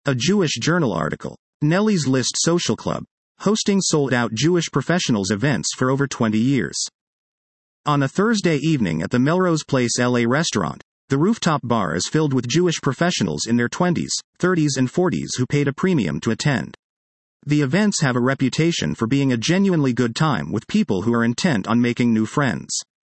A Jewish Journal article. Nellie's List Social Club, hosting sold-out Jewish professionals events for over 20 years. On a Thursday evening at the Melrose Place LA restaurant, the rooftop bar is filled with Jewish professionals in their 20s, 30s and 40s who paid a premium to attend. The events have a reputation for being a genuinely good time with people who are intent on making new friends.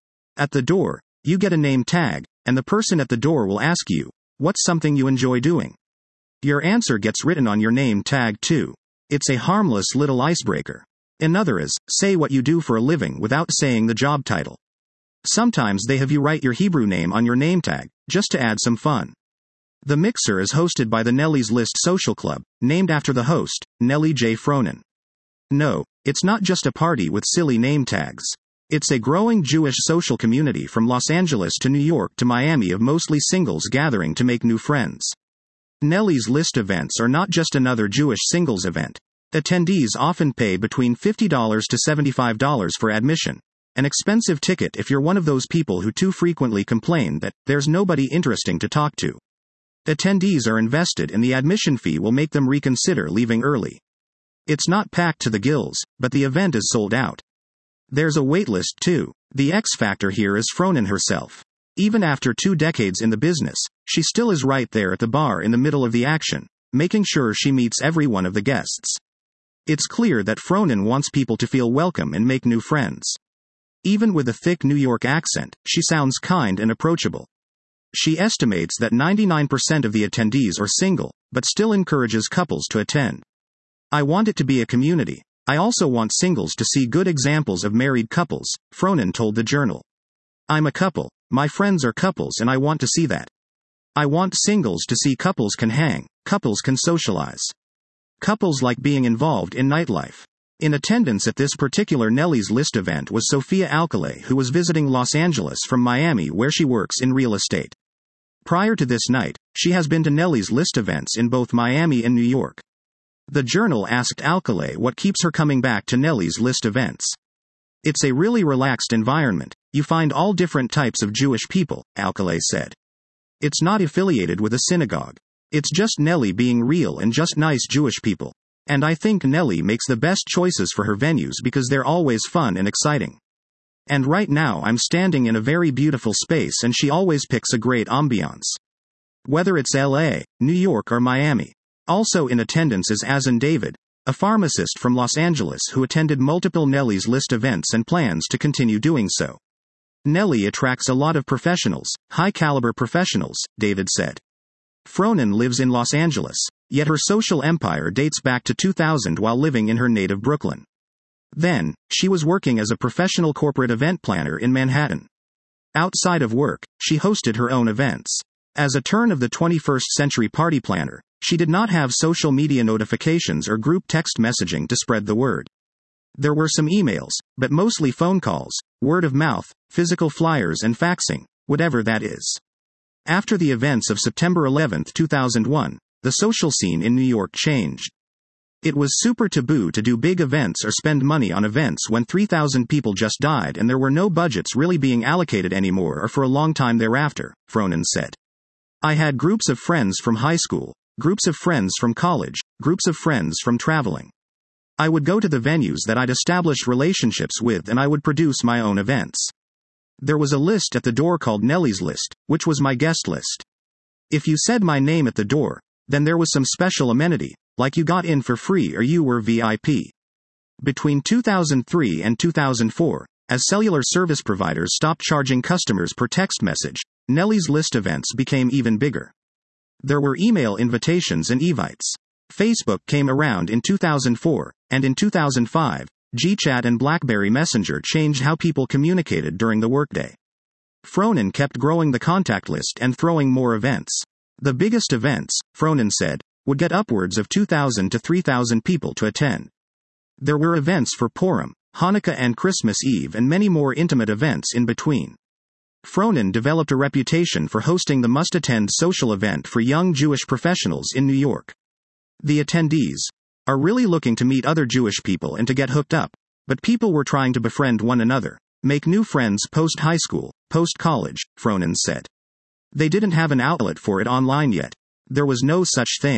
At the door, you get a name tag, and the person at the door will ask you, "What's something you enjoy doing?" Your answer gets written on your name tag too. It's a harmless little icebreaker. Another is, say what you do for a living without saying the job title. Sometimes they have you write your Hebrew name on your name tag, just to add some fun. The Mixer is hosted by the Nellie's List Social Club, named after the host, Nellie J. Fronin. No, it's not just a party with silly name tags. It's a growing Jewish social community from Los Angeles to New York to Miami of mostly singles gathering to make new friends. Nellie's List events are not just another Jewish singles event. Attendees often pay between $50 to $75 for admission, an expensive ticket if you're one of those people who too frequently complain that there's nobody interesting to talk to. Attendees are invested and the admission fee will make them reconsider leaving early. It's not packed to the gills, but the event is sold out. There's a waitlist too. The X factor here is Fronin herself. Even after 2 decades in the business, she still is right there at the bar in the middle of the action, making sure she meets every one of the guests. It's clear that Fronin wants people to feel welcome and make new friends. Even with a thick New York accent, she sounds kind and approachable. She estimates that 99% of the attendees are single, but still encourages couples to attend. "I want it to be a community. I also want singles to see good examples of married couples," Fronin told the Journal. "I'm a couple. My friends are couples and I want to see that. I want singles to see couples can hang, couples can socialize. Couples like being involved in nightlife." In attendance at this particular Nellie's List event was Sophia Alcalay, who was visiting Los Angeles from Miami where she works in real estate. Prior to this night, she has been to Nellie's List events in both Miami and New York. The Journal asked Alcalay what keeps her coming back to Nellie's List events. "It's a really relaxed environment. You find all different types of Jewish people," Alcalay said. "It's not affiliated with a synagogue. It's just Nellie being real and just nice Jewish people. And I think Nellie makes the best choices for her venues because they're always fun and exciting. And right now I'm standing in a very beautiful space and she always picks a great ambiance. Whether it's LA, New York or Miami." Also in attendance is Azan David, a pharmacist from Los Angeles who attended multiple Nellie's List events and plans to continue doing so. "Nellie attracts a lot of professionals, high-caliber professionals," David said. Fronin lives in Los Angeles, yet her social empire dates back to 2000 while living in her native Brooklyn. Then, she was working as a professional corporate event planner in Manhattan. Outside of work, she hosted her own events. As a turn of the 21st century party planner, she did not have social media notifications or group text messaging to spread the word. There were some emails, but mostly phone calls, word of mouth, physical flyers and faxing, whatever that is. After the events of September 11, 2001, the social scene in New York changed. It was super taboo to do big events or spend money on events when 3,000 people just died and there were no budgets really being allocated anymore or for a long time thereafter, Fronin said. "I had groups of friends from high school, groups of friends from college, groups of friends from traveling. I would go to the venues that I'd established relationships with and I would produce my own events. There was a list at the door called Nellie's List, which was my guest list. If you said my name at the door, then there was some special amenity, like you got in for free or you were VIP. Between 2003 and 2004, as cellular service providers stopped charging customers per text message, Nellie's List events became even bigger. There were email invitations and evites. Facebook came around in 2004, and in 2005, GChat and BlackBerry Messenger changed how people communicated during the workday. Fronin kept growing the contact list and throwing more events. The biggest events, Fronin said, would get upwards of 2,000 to 3,000 people to attend. There were events for Purim, Hanukkah and Christmas Eve and many more intimate events in between. Fronin developed a reputation for hosting the must-attend social event for young Jewish professionals in New York. The attendees are really looking to meet other Jewish people and to get hooked up, but people were trying to befriend one another, make new friends post-high school, post-college, Fronin said. They didn't have an outlet for it online yet. There was no such thing.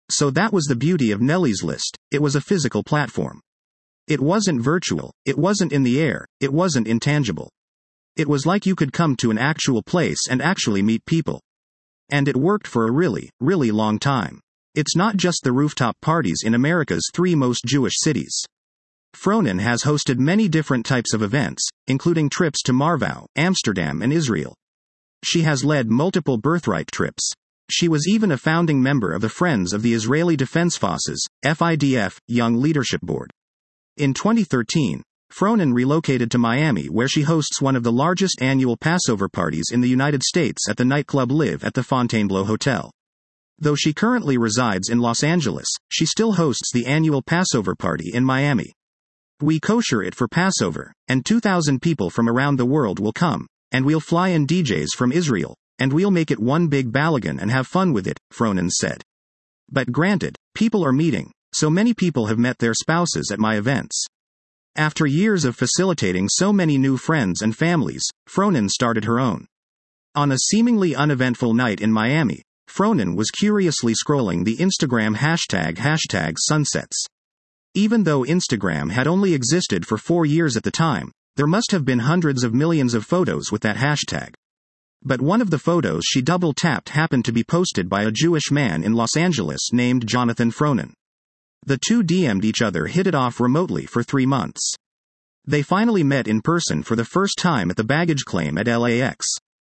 So that was the beauty of Nelly's List, it was a physical platform. It wasn't virtual, it wasn't in the air, it wasn't intangible. It was like you could come to an actual place and actually meet people. And it worked for a really, really long time. It's not just the rooftop parties in America's 3 most Jewish cities. Fronen has hosted many different types of events, including trips to Marvau, Amsterdam and Israel. She has led multiple birthright trips. She was even a founding member of the Friends of the Israeli Defense Forces, FIDF, Young Leadership Board. In 2013, Fronen relocated to Miami where she hosts one of the largest annual Passover parties in the United States at the nightclub Live at the Fontainebleau Hotel. Though she currently resides in Los Angeles, she still hosts the annual Passover party in Miami. We kosher it for Passover, and 2,000 people from around the world will come, and we'll fly in DJs from Israel, and we'll make it one big balagan and have fun with it, Fronen said. But granted, people are meeting, so many people have met their spouses at my events. After years of facilitating so many new friends and families, Fronen started her own. On a seemingly uneventful night in Miami, Fronen was curiously scrolling the Instagram hashtag sunsets. Even though Instagram had only existed for 4 years at the time, there must have been hundreds of millions of photos with that hashtag. But one of the photos she double-tapped happened to be posted by a Jewish man in Los Angeles named Jonathan Fronen. The two DM'd each other, hit it off remotely for 3 months. They finally met in person for the first time at the baggage claim at LAX.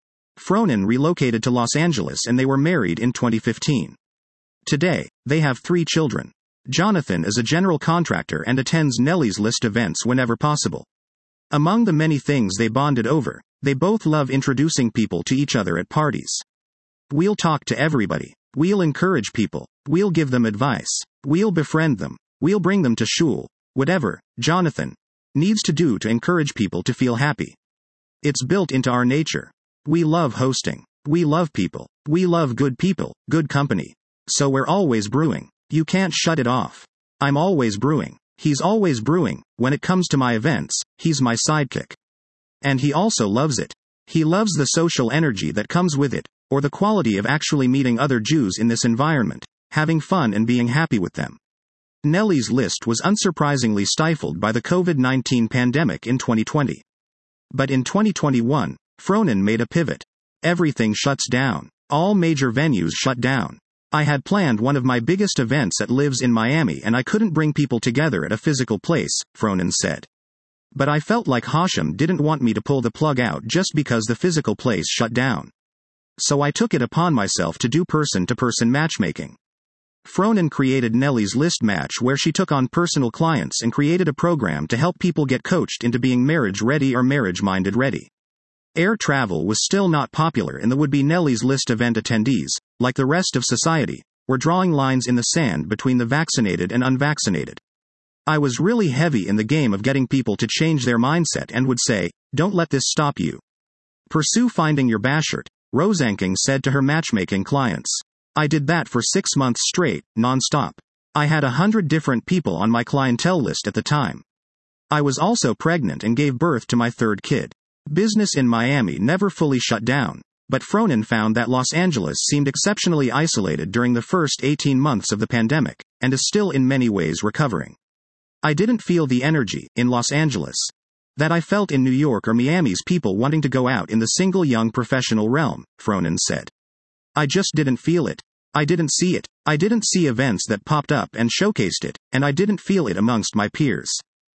Fronen relocated to Los Angeles and they were married in 2015. Today, they have 3 children. Jonathan is a general contractor and attends Nelly's List events whenever possible. Among the many things they bonded over, they both love introducing people to each other at parties. We'll talk to everybody. We'll encourage people. We'll give them advice. We'll befriend them. We'll bring them to shul. Whatever, Jonathan needs to do to encourage people to feel happy. It's built into our nature. We love hosting. We love people. We love good people, good company. So we're always brewing. You can't shut it off. I'm always brewing. He's always brewing. When it comes to my events, he's my sidekick. And he also loves it. He loves the social energy that comes with it, or the quality of actually meeting other Jews in this environment, having fun and being happy with them. Nelly's List was unsurprisingly stifled by the COVID-19 pandemic in 2020. But in 2021, Fronen made a pivot. Everything shuts down. All major venues shut down. I had planned one of my biggest events at Lives in Miami and I couldn't bring people together at a physical place, Fronen said. But I felt like Hashem didn't want me to pull the plug out just because the physical place shut down. So I took it upon myself to do person-to-person matchmaking. Fronen created Nelly's List Match where she took on personal clients and created a program to help people get coached into being marriage-ready or marriage-minded ready. Air travel was still not popular and the would-be Nelly's List event attendees, like the rest of society, were drawing lines in the sand between the vaccinated and unvaccinated. I was really heavy in the game of getting people to change their mindset and would say, don't let this stop you. Pursue finding your bashert, Rosanking said to her matchmaking clients. I did that for 6 months straight, non-stop. I had 100 different people on my clientele list at the time. I was also pregnant and gave birth to my 3rd kid. Business in Miami never fully shut down, but Fronen found that Los Angeles seemed exceptionally isolated during the first 18 months of the pandemic, and is still in many ways recovering. I didn't feel the energy, in Los Angeles, that I felt in New York or Miami's people wanting to go out in the single young professional realm, Fronen said. I just didn't feel it. I didn't see it. I didn't see events that popped up and showcased it, and I didn't feel it amongst my peers.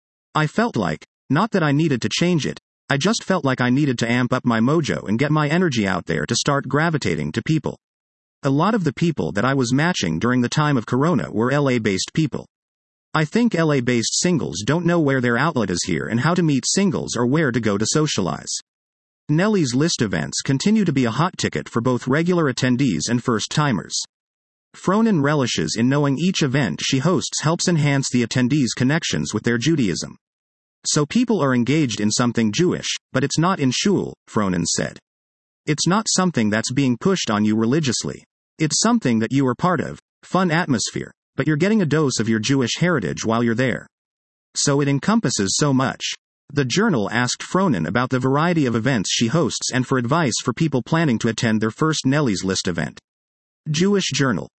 I felt like, not that I needed to change it, I just felt like I needed to amp up my mojo and get my energy out there to start gravitating to people. A lot of the people that I was matching during the time of Corona were LA-based people. I think LA-based singles don't know where their outlet is here and how to meet singles or where to go to socialize. Nelly's List events continue to be a hot ticket for both regular attendees and first-timers. Fronen relishes in knowing each event she hosts helps enhance the attendees' connections with their Judaism. So people are engaged in something Jewish, but it's not in shul, Fronen said. It's not something that's being pushed on you religiously. It's something that you are part of, fun atmosphere, but you're getting a dose of your Jewish heritage while you're there. So it encompasses so much. The Journal asked Fronen about the variety of events she hosts and for advice for people planning to attend their first Nelly's List event. Jewish Journal.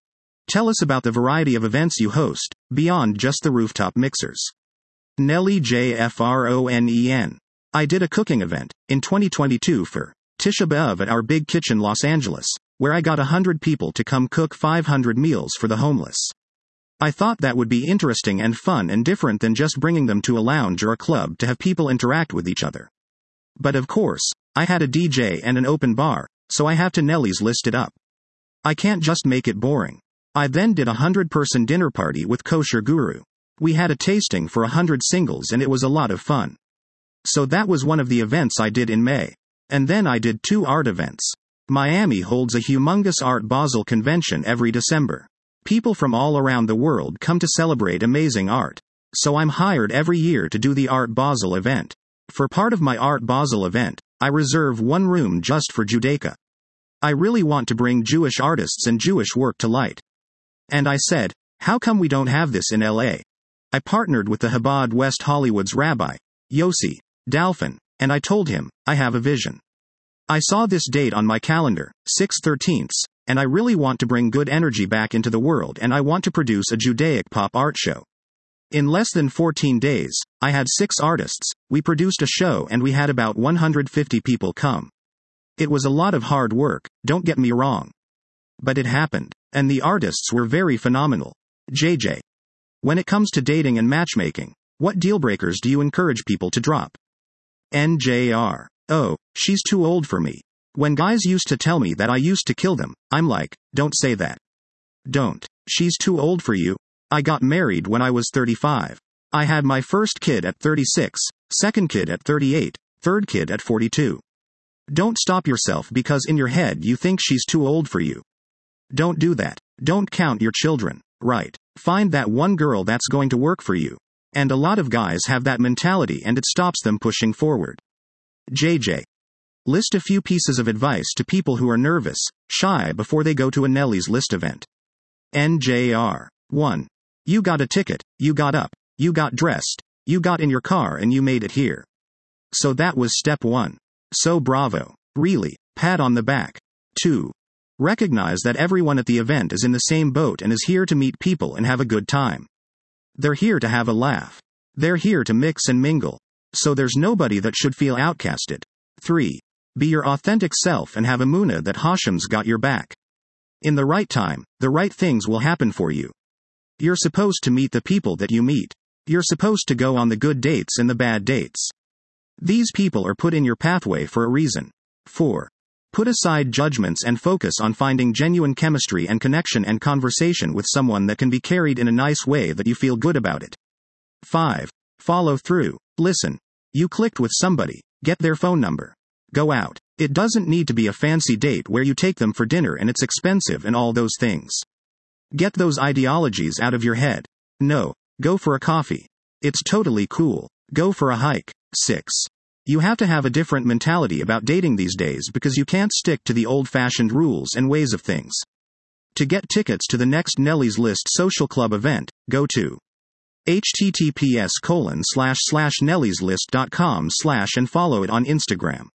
Tell us about the variety of events you host, beyond just the rooftop mixers. Nelly JFRONEN. I did a cooking event in 2022 for Tisha B'Av at our Big Kitchen Los Angeles, where I got 100 people to come cook 500 meals for the homeless. I thought that would be interesting and fun and different than just bringing them to a lounge or a club to have people interact with each other. But of course, I had a DJ and an open bar, so I have to Nelly's list it up. I can't just make it boring. I then did a 100-person dinner party with Kosher Guru. We had a tasting for 100 singles and it was a lot of fun. So that was one of the events I did in May. And then I did 2 art events. Miami holds a humongous Art Basel convention every December. People from all around the world come to celebrate amazing art. So I'm hired every year to do the Art Basel event. For part of my Art Basel event, I reserve one room just for Judaica. I really want to bring Jewish artists and Jewish work to light. And I said, how come we don't have this in LA? I partnered with the Chabad West Hollywood's rabbi, Yossi Dalfin, and I told him, I have a vision. I saw this date on my calendar, 6/13, and I really want to bring good energy back into the world and I want to produce a Judaic pop art show. In less than 14 days, I had 6 artists, we produced a show and we had about 150 people come. It was a lot of hard work, don't get me wrong. But it happened, and the artists were very phenomenal. JJ. When it comes to dating and matchmaking, what deal breakers do you encourage people to drop? NJR. Oh, she's too old for me. When guys used to tell me that I used to kill them, I'm like, don't say that. Don't. She's too old for you. I got married when I was 35. I had my first kid at 36, second kid at 38, third kid at 42. Don't stop yourself because in your head you think she's too old for you. Don't do that. Don't count your children, right? Find that one girl that's going to work for you. And a lot of guys have that mentality and it stops them pushing forward. JJ. List a few pieces of advice to people who are nervous, shy before they go to a Nelly's List event. NJR. 1. You got a ticket, you got up, you got dressed, you got in your car and you made it here. So that was step 1. So bravo. Really, pat on the back. 2. Recognize that everyone at the event is in the same boat and is here to meet people and have a good time. They're here to have a laugh. They're here to mix and mingle. So there's nobody that should feel outcasted. 3. Be your authentic self and have emunah that Hashem's got your back. In the right time, the right things will happen for you. You're supposed to meet the people that you meet. You're supposed to go on the good dates and the bad dates. These people are put in your pathway for a reason. 4. Put aside judgments and focus on finding genuine chemistry and connection and conversation with someone that can be carried in a nice way that you feel good about it. 5. Follow through. Listen. You clicked with somebody. Get their phone number. Go out. It doesn't need to be a fancy date where you take them for dinner and it's expensive and all those things. Get those ideologies out of your head. No. Go for a coffee. It's totally cool. Go for a hike. 6. You have to have a different mentality about dating these days because you can't stick to the old-fashioned rules and ways of things. To get tickets to the next Nelly's List Social Club event, go to https://nellyslist.com/ and follow it on Instagram.